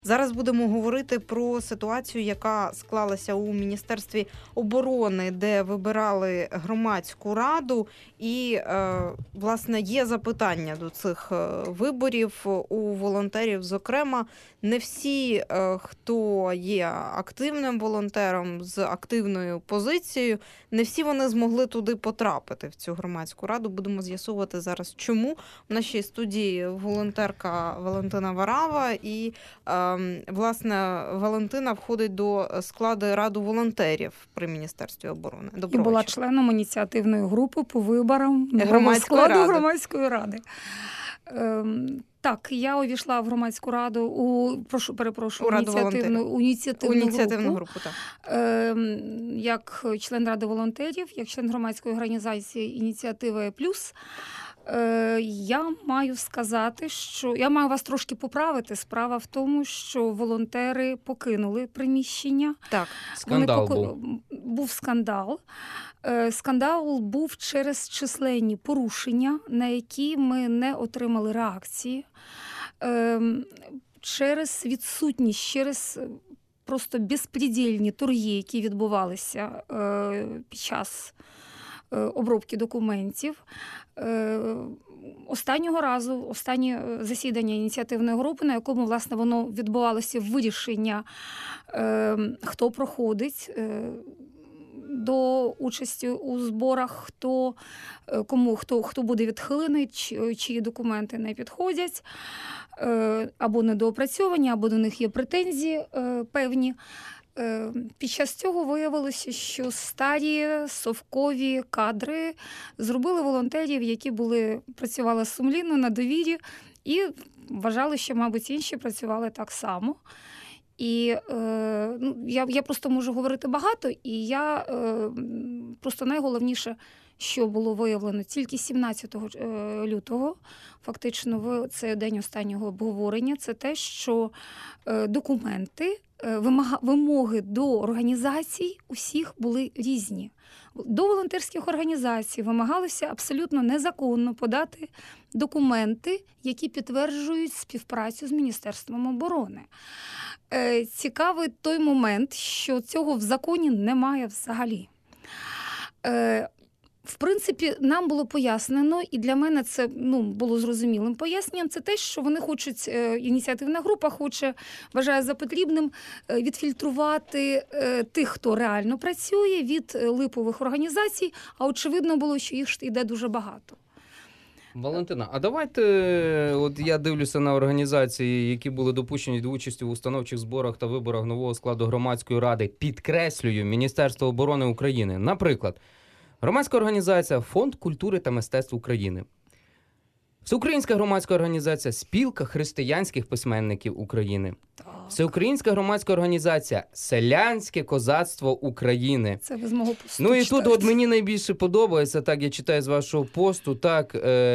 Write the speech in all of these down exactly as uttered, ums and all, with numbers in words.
Зараз будемо говорити про ситуацію, яка склалася у Міністерстві оборони, де вибирали громадську раду. І, е, власне, є запитання до цих виборів у волонтерів. Зокрема, не всі, е, хто є активним волонтером з активною позицією, не всі вони змогли туди потрапити, в цю громадську раду. Будемо з'ясувати зараз, чому. В нашій студії волонтерка Валентина Варава і е, власне, Валентина входить до складу раду волонтерів при Міністерстві оборони. І була членом ініціативної групи по виборам нового складу ради. громадської ради. Ем, так, я увійшла в громадську раду, у, прошу, перепрошую, у ініціативну, ініціативну, ініціативну групу, групу так. Ем, як член ради волонтерів, як член громадської організації «Ініціатива Плюс». Я маю сказати, що я маю вас трошки поправити. Справа в тому, що волонтери покинули приміщення. Так, скандал Вони був. Був скандал. Скандал був через численні порушення, на які ми не отримали реакції. Через відсутність, через просто безпредельні торги, які відбувалися під час обробки документів. Останнього разу, останнє засідання ініціативної групи, на якому, власне, воно відбувалося вирішення, хто проходить до участі у зборах, хто, кому, хто, хто буде відхилений, чиї документи не підходять, або недоопрацьовані, або до них є претензії певні. Під час цього виявилося, що старі совкові кадри зробили волонтерів, які були, працювали сумлінно, на довірі, і вважали, що, мабуть, інші працювали так само. І е, ну, я, я просто можу говорити багато, і я е, просто найголовніше, що було виявлено тільки сімнадцятого лютого, фактично в цей день останнього обговорення, це те, що е, документи, вимоги до організацій усіх були різні. До волонтерських організацій вимагалося абсолютно незаконно подати документи, які підтверджують співпрацю з Міністерством оборони. Цікавий той момент, що цього в законі немає взагалі. В принципі, нам було пояснено, і для мене це ну, було зрозумілим поясненням, це те, що вони хочуть, ініціативна група хоче, вважає за потрібним відфільтрувати тих, хто реально працює, від липових організацій, а очевидно було, що їх йде дуже багато. Валентина, а давайте, от я дивлюся на організації, які були допущені до участі в установчих зборах та виборах нового складу громадської ради, підкреслюю, Міністерство оборони України. Наприклад, громадська організація «Фонд культури та мистецтв України», Всеукраїнська громадська організація «Спілка християнських письменників України», так. Всеукраїнська громадська організація «Селянське козацтво України». Це ви з мого посту Ну і читаєте. тут от мені найбільше подобається, так я читаю з вашого посту, так,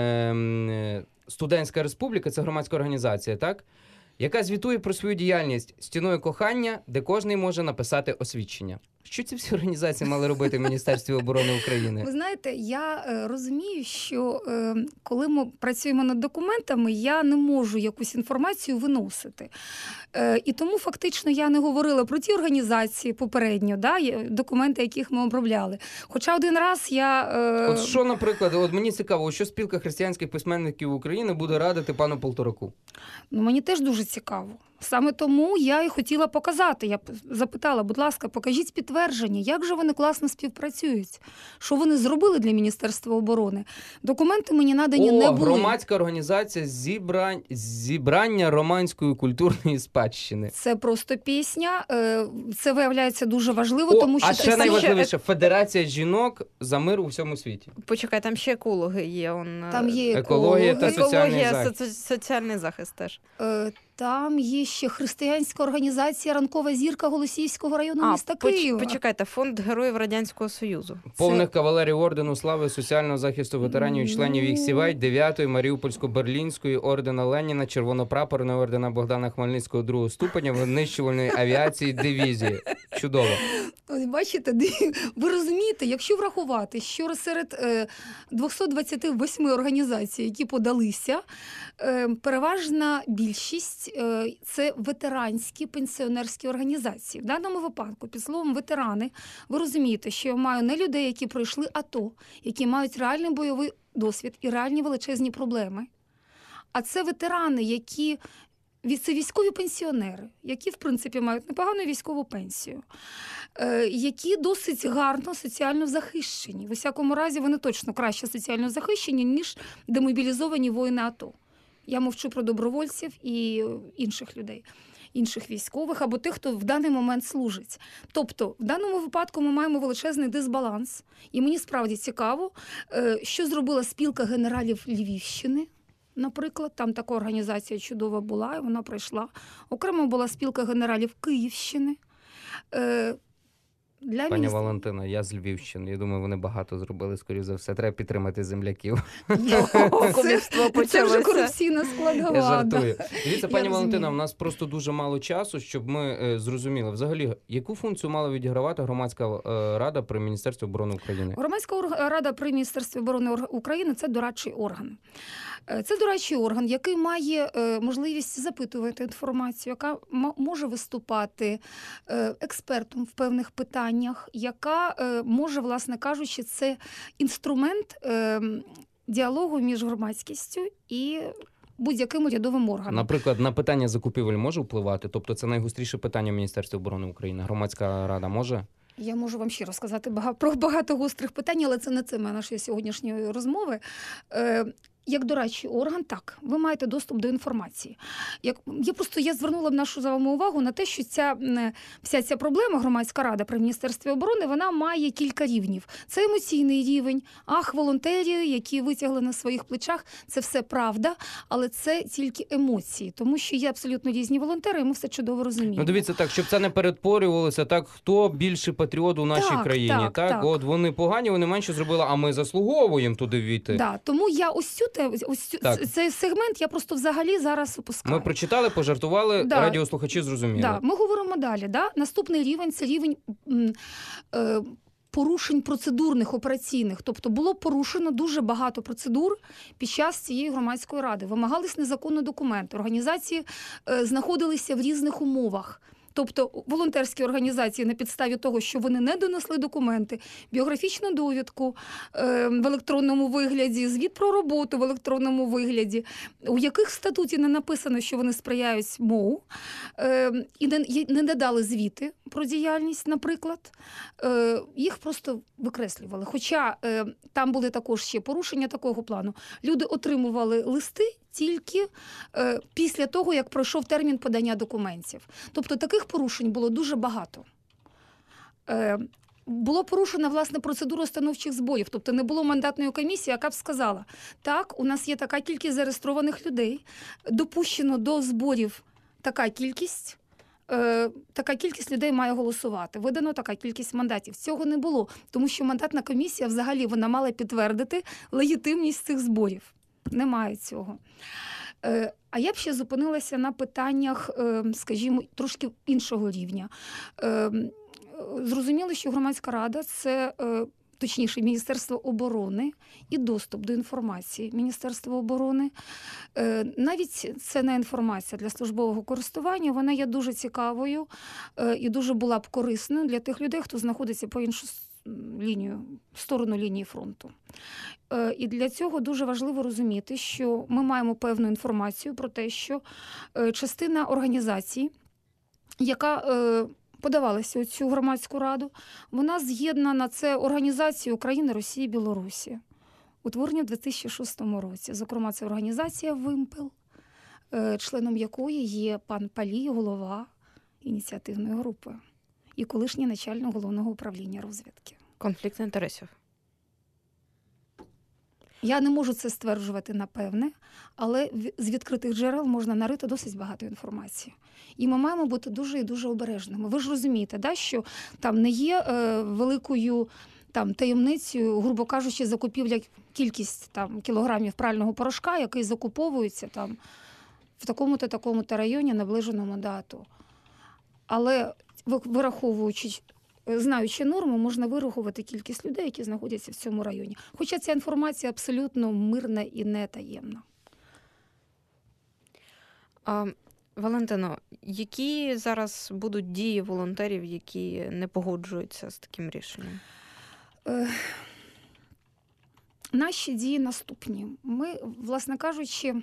е- Студентська республіка, це громадська організація, так? Яка звітує про свою діяльність «Стіною кохання», де кожний може написати освідчення. Що ці всі організації мали робити в Міністерстві оборони України? Ви знаєте, я е, розумію, що е, коли ми працюємо над документами, я не можу якусь інформацію виносити. Е, і тому фактично я не говорила про ті організації попередньо, да, документи, яких ми обробляли. Хоча один раз я... Е... От що, наприклад, от мені цікаво, що Спілка християнських письменників України буде радити пану Полтораку? Ну, мені теж дуже цікаво. Саме тому я і хотіла показати. Я запитала, будь ласка, покажіть підтвердження, як же вони класно співпрацюють, що вони зробили для Міністерства оборони. Документи мені надані О, не були. громадська організація зібрань... зібрання романської культурної спадщини. Це просто пісня, це виявляється дуже важливо, О, тому що... а ще найважливіше, Федерація жінок за мир у всьому світі. Почекай, там ще екологи є. Он... Там є екологія та соціальний екологія, захист. соціальний захист теж. Там є ще християнська організація «Ранкова зірка» Голосіївського району а, міста поч- Києва. Почекайте, фонд Героїв Радянського Союзу. Повних Це... кавалерів ордену слави соціального захисту ветеранів і членів їх сімей, дев'ятої Маріупольсько-Берлінської, ордена Леніна, червонопрапорної ордена Богдана Хмельницького другого ступеня, винищувальної авіації дивізії. Чудово. Ось бачите, ди- ви розумієте, якщо врахувати, що серед е, двісті двадцять вісім організацій, які подалися, е, переважна більшість е, це ветеранські пенсіонерські організації. В даному випадку, під словом ветерани, ви розумієте, що я маю не людей, які пройшли АТО, які мають реальний бойовий досвід і реальні величезні проблеми, а це ветерани, які це військові пенсіонери, які, в принципі, мають непогану військову пенсію, е, які досить гарно соціально захищені. В усякому разі, вони точно краще соціально захищені, ніж демобілізовані воїни АТО. Я мовчу про добровольців і інших людей, інших військових або тих, хто в даний момент служить. Тобто, в даному випадку ми маємо величезний дисбаланс. І мені справді цікаво, е, що зробила спілка генералів Львівщини. Наприклад, там така організація чудова була, і вона пройшла. Окремо була спілка генералів Київщини. Е, для Пані міністр... Валентина, я з Львівщини. Я думаю, вони багато зробили, скоріше за все. Треба підтримати земляків. Кумівство Це вже почалося. корупційна складова. Я жартую. Дивіться, пані Я Валентина, розумію. у нас просто дуже мало часу, щоб ми е, зрозуміли. Взагалі, яку функцію мала відігравати громадська е, рада при Міністерстві оборони України? Громадська орг- рада при Міністерстві оборони Ор- України – це дорадчий орган. Е, Це дорадчий орган, який має е, можливість запитувати інформацію, яка м- може виступати е, експертом в певних питаннях, яка е, може, власне кажучи, це інструмент е, діалогу між громадськістю і будь-яким урядовим органом. Наприклад, на питання закупівель може впливати? Тобто це найгостріше питання в Міністерстві оборони України. Громадська рада може? Я можу вам ще розказати бага- про багато гострих питань, але це не тема нашої сьогоднішньої розмови. Е, Як дорадчий орган, так, ви маєте доступ до інформації. Як, я просто я звернула б нашу з вами увагу на те, що ця, м, вся ця проблема, громадська рада при Міністерстві оборони, вона має кілька рівнів. Це емоційний рівень, ах, волонтери, які витягли на своїх плечах, це все правда, але це тільки емоції, тому що є абсолютно різні волонтери, і ми все чудово розуміємо. Ну, дивіться так, щоб це не перетворювалося, так, хто більше патріот у нашій Так, країні, так, так? так. От вони погані, вони менше зробили, а ми заслуговуємо туди війти. Да, тому я ось цю те, ось цю, Так. цей сегмент я просто взагалі зараз опускаю. Ми прочитали, пожартували, Да. радіослухачі зрозуміли. Да, ми говоримо далі. Да? Наступний рівень це рівень м, е, порушень процедурних, операційних. Тобто було порушено дуже багато процедур під час цієї громадської ради. Вимагались незаконні документи. Організації е, знаходилися в різних умовах. Тобто волонтерські організації на підставі того, що вони не донесли документи, біографічну довідку е, в електронному вигляді, звіт про роботу в електронному вигляді, у яких в статуті не написано, що вони сприяють МОУ, е, і не, і не надали звіти про діяльність, наприклад, е, їх просто викреслювали. Хоча е, там були також ще порушення такого плану. Люди отримували листи тільки е, після того, як пройшов термін подання документів. Тобто таких порушень було дуже багато. Е, було порушено, власне, процедуру установчих зборів. Тобто не було мандатної комісії, яка б сказала, так, у нас є така кількість зареєстрованих людей, допущено до зборів така кількість, е, така кількість людей має голосувати, видано така кількість мандатів. Цього не було, тому що мандатна комісія взагалі вона мала підтвердити легітимність цих зборів. Немає цього. Е, А я б ще зупинилася на питаннях, е, скажімо, трошки іншого рівня. Е, Зрозуміло, що громадська рада – це, е, точніше, Міністерство оборони і доступ до інформації Міністерства оборони. Е, Навіть це не інформація для службового користування, вона є дуже цікавою е, і дуже була б корисною для тих людей, хто знаходиться по іншу лінію, в сторону лінії фронту. Е, І для цього дуже важливо розуміти, що ми маємо певну інформацію про те, що е, частина організацій, яка е, подавалася у цю громадську раду, вона з'єднана, це організації України, Росії, Білорусі, утворені в дві тисячі шостому році. Зокрема, це організація «Вимпел», е, членом якої є пан Палій, голова ініціативної групи і колишній начальник Головного управління розвідки. Конфлікт інтересів. Я не можу це стверджувати напевне, але з відкритих джерел можна нарити досить багато інформації. І ми маємо бути дуже і дуже обережними. Ви ж розумієте, да, що там не є е, великою там, таємницею, грубо кажучи, закупівля кількість там, кілограмів прального порошка, який закуповується там, в такому-то, такому-то районі, наближеному до АТО. Але ви- вираховуючи, е, знаючи норму, можна вирахувати кількість людей, які знаходяться в цьому районі. Хоча ця інформація абсолютно мирна і не таємна. А, Валентино, які зараз будуть дії волонтерів, які не погоджуються з таким рішенням? Е, Наші дії наступні. Ми, власне кажучи,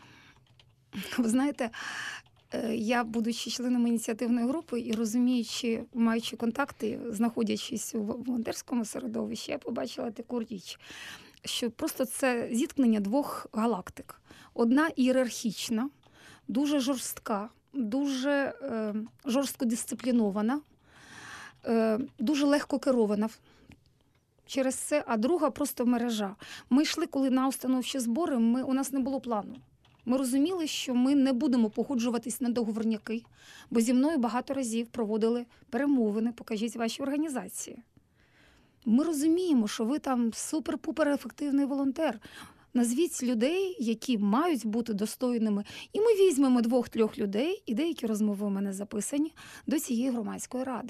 ви знаєте, е, я, будучи членом ініціативної групи і розуміючи, маючи контакти, знаходячись у волонтерському середовищі, я побачила таку річ, що просто це зіткнення двох галактик. Одна ієрархічна, дуже жорстка, дуже е, жорстко дисциплінована, е, дуже легко керована через це, а друга просто мережа. Ми йшли, коли на установчі збори, ми, у нас не було плану. Ми розуміли, що ми не будемо погоджуватись на договорняки, бо зі мною багато разів проводили перемовини, покажіть ваші організації. Ми розуміємо, що ви там супер-пупер ефективний волонтер. Назвіть людей, які мають бути достойними. І ми візьмемо двох-трьох людей, і деякі розмови у мене записані, до цієї громадської ради.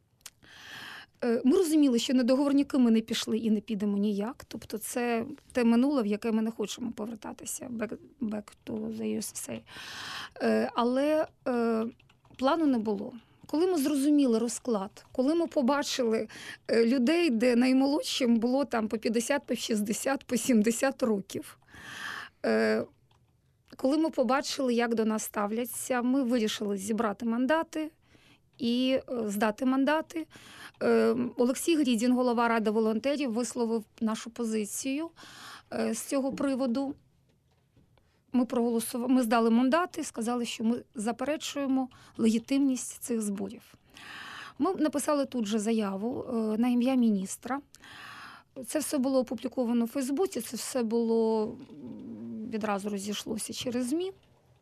Е, Ми розуміли, що на договорняки ми не пішли і не підемо ніяк. Тобто це те минуле, в яке ми не хочемо повертатися. Back, back to the ю ес ес ей. Е, Але е, плану не було. Коли ми зрозуміли розклад, коли ми побачили е, людей, де наймолодшим було там по п'ятдесят, по шістдесят, по сімдесят років, е, коли ми побачили, як до нас ставляться, ми вирішили зібрати мандати і е, здати мандати. Е, Олексій Грідін, голова Ради волонтерів, висловив нашу позицію е, з цього приводу. Ми проголосували, ми здали мандати, сказали, що ми заперечуємо легітимність цих зборів. Ми написали тут же заяву е, на ім'я міністра. Це все було опубліковано у Фейсбуці, це все було м, відразу розійшлося через ЗМІ.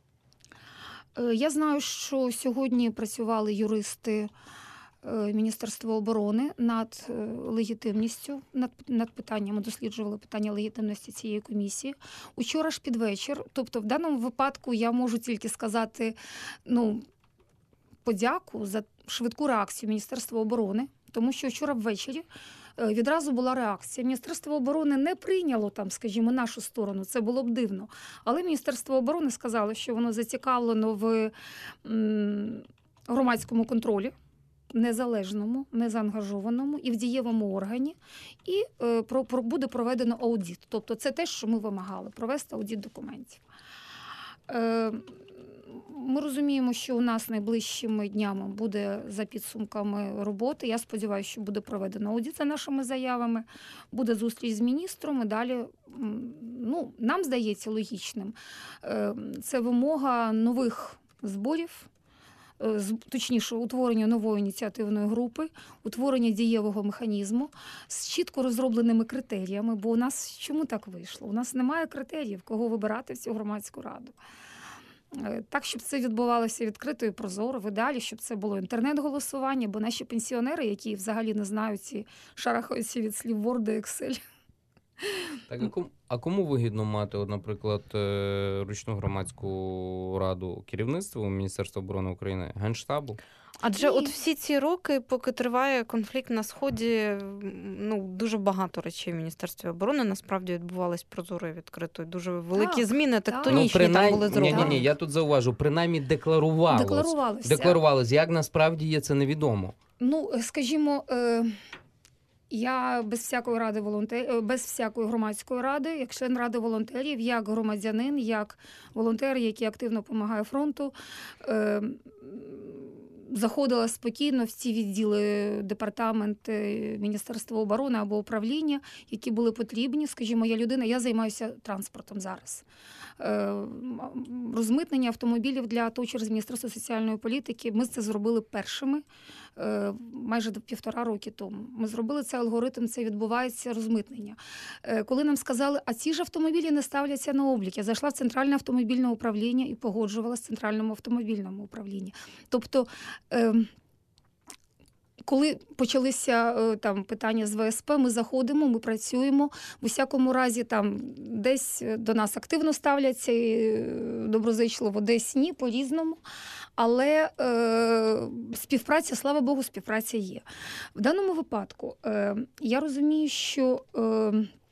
Е, Я знаю, що сьогодні працювали юристи е, Міністерства оборони над е, легітимністю, над, над питаннями, досліджували питання легітимності цієї комісії. Учора ж під вечір, тобто в даному випадку я можу тільки сказати, ну, подяку за швидку реакцію Міністерства оборони, тому що вчора ввечері е, відразу була реакція. Міністерство оборони не прийняло там, скажімо, нашу сторону, це було б дивно. Але Міністерство оборони сказало, що воно зацікавлено в м, громадському контролі, незалежному, незаангажованому і в дієвому органі, і е, про, про, буде проведено аудит. Тобто це те, що ми вимагали, провести аудит документів. Е, Ми розуміємо, що у нас найближчими днями буде за підсумками роботи. Я сподіваюся, що буде проведено аудит за нашими заявами, буде зустріч з міністром і далі, м, ну, нам здається логічним. Е, Це вимога нових зборів, е, з- точніше, утворення нової ініціативної групи, утворення дієвого механізму з чітко розробленими критеріями, бо у нас чому так вийшло? У нас немає критеріїв, кого вибирати в цю громадську раду. Е, Так, щоб це відбувалося відкрито і прозоро, в ідеалі, щоб це було інтернет-голосування, бо наші пенсіонери, які взагалі не знають і шарахаються від слів Word і Excel. Так, а кому, а кому вигідно мати, от, наприклад, е, ручну громадську раду керівництва Міністерства оборони України, Генштабу? Адже Ні. от всі ці роки, поки триває конфлікт на Сході, ну, дуже багато речей в Міністерстві оборони насправді відбувались прозоро і відкрито. І дуже великі Так, зміни так. тектонічні там були ні, зроблені. ні, ні, я тут зауважу, принаймні декларувалось. Декларувалося. Декларувалось. Як насправді є, це невідомо. Ну, е, скажімо, е, я без всякої ради волонтерів, без всякої громадської ради, як член ради волонтерів, як громадянин, як волонтер, який активно допомагає фронту, е, заходила спокійно в ці відділи департаменти Міністерства оборони або управління, які були потрібні. Скажімо, я людина, я займаюся транспортом зараз. Е, Розмитнення автомобілів для АТО через Міністерство соціальної політики. Ми це зробили першими е, майже до півтора роки тому. Ми зробили цей алгоритм, це відбувається розмитнення. Е, Коли нам сказали, а ці ж автомобілі не ставляться на облік, я зайшла в Центральне автомобільне управління і погоджувалася в Центральному автомобільному управлінні. Тобто, е, коли почалися е, там питання з ВСП, ми заходимо, ми працюємо. В усякому разі, там десь до нас активно ставляться і е, доброзичливо, десь ні, по-різному. але е, співпраця, слава Богу, співпраця є. В даному випадку е, я розумію, що е,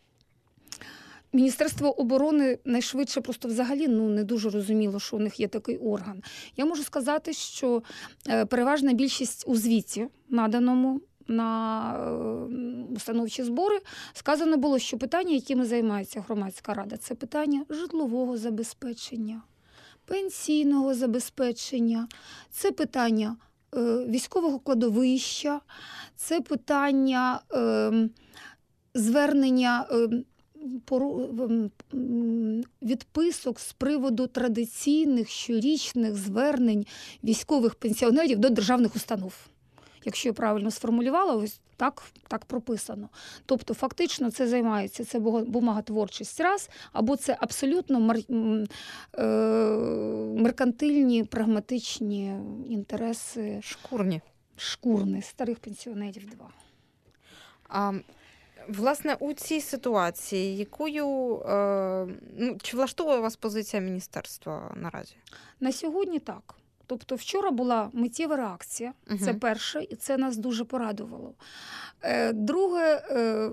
Міністерство оборони найшвидше просто взагалі ну, не дуже розуміло, що у них є такий орган. Я можу сказати, що е, переважна більшість у звіті, наданому на е, установчі збори, сказано було, що питання, якими займається громадська рада, це питання житлового забезпечення, пенсійного забезпечення, це питання е, військового кладовища, це питання е, звернення е, пору- м, відписок з приводу традиційних щорічних звернень військових пенсіонерів до державних установ. Якщо я правильно сформулювала, ось так, так прописано. Тобто фактично це займається, це бу- бумаготворчість раз, або це абсолютно мар, м, е, меркантильні, прагматичні інтереси Шкурні. шкурни старих пенсіонерів два. А, власне, у цій ситуації, якою, е, ну, чи влаштовує вас позиція міністерства наразі? На сьогодні так. Тобто вчора була миттєва реакція, Мгм. це перше, і це нас дуже порадувало. Е, Друге, е,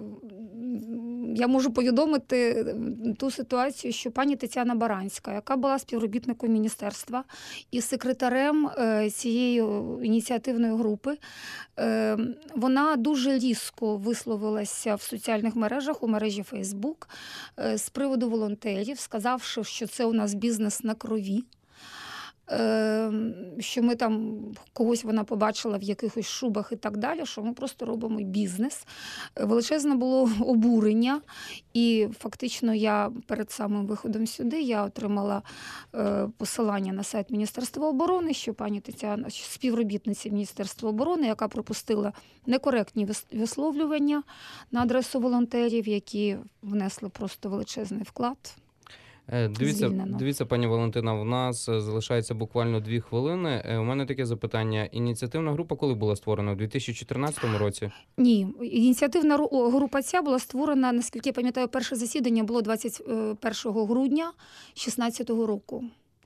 я можу повідомити ту ситуацію, що пані Тетяна Баранська, яка була співробітником міністерства і секретарем е, цієї ініціативної групи, е, вона дуже різко висловилася в соціальних мережах, у мережі Фейсбук, е, з приводу волонтерів, сказавши, що це у нас бізнес на крові. Е, що ми там когось вона побачила в якихось шубах і так далі, що ми просто робимо бізнес. Е, Величезне було обурення, і фактично я перед самим виходом сюди я отримала е, посилання на сайт Міністерства оборони, що пані Тетяна, що співробітниця Міністерства оборони, яка пропустила некоректні вис- висловлювання на адресу волонтерів, які внесли просто величезний вклад. Е, Дивіться, Звільнено. дивіться, пані Валентина, у нас е, залишається буквально дві хвилини. Е, У мене таке запитання. Ініціативна група коли була створена? У дві тисячі чотирнадцятому році? Ні, ініціативна ру- група ця була створена, наскільки я пам'ятаю, перше засідання було двадцять першого грудня дві тисячі шістнадцятого року.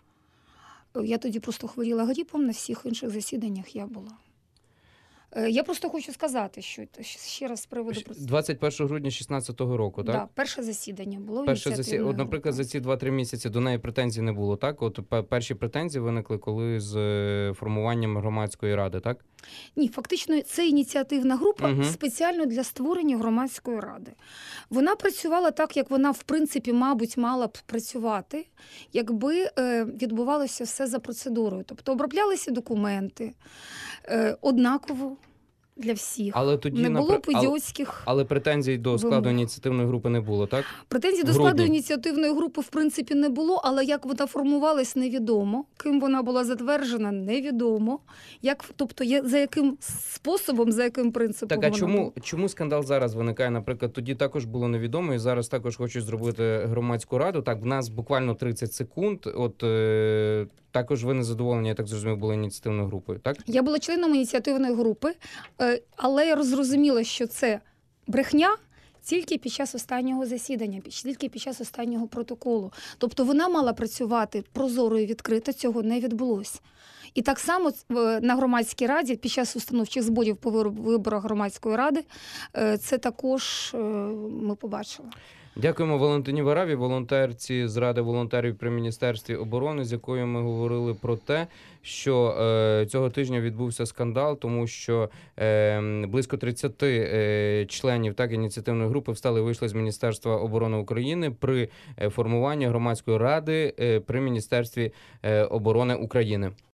Я тоді просто хворіла грипом, на всіх інших засіданнях я була. Е, Я просто хочу сказати, що це ще раз з приводу... про- двадцять першого грудня шістнадцятого року, так? Да, перше засідання було Перше засі... ініціативної От, наприклад, групи. за ці два-три місяці до неї претензій не було, так? От пе- перші претензії виникли коли з е, формуванням громадської ради, так? Ні, фактично це ініціативна група Мгм. спеціально для створення громадської ради. Вона працювала так, як вона, в принципі, мабуть, мала б працювати, якби е, відбувалося все за процедурою. Тобто оброблялися документи е, однаково для всіх. Але тоді Не було напри- але, ідіотських але претензій до складу вимог. ініціативної групи не було, так? претензій до в складу грудні. ініціативної групи, в принципі, не було, але як вона формувалась, невідомо. Ким вона була затверджена, невідомо. Як, тобто, я- за яким способом, за яким принципом Так, а вона чому, була. чому скандал зараз виникає? Наприклад, тоді також було невідомо, і зараз також хочуть зробити громадську раду. Так, в нас буквально тридцять секунд. От е, також ви не задоволені, я так зрозумів, були ініціативною групою, так? Я була членом ініціативної групи, е, але я зрозуміла, що це брехня тільки під час останнього засідання, під- тільки під час останнього протоколу. Тобто вона мала працювати прозоро і відкрито, цього не відбулося. І так само е, на громадській раді під час установчих зборів по вибору- виборах громадської ради е, це також е, ми побачили. Дякуємо Валентині Вараві, волонтерці з Ради волонтерів при Міністерстві оборони, з якою ми говорили про те, що е, цього тижня відбувся скандал, тому що е, близько тридцять е, членів так ініціативної групи встали і вийшли з Міністерства оборони України при е, формуванні громадської ради е, при Міністерстві е, оборони України.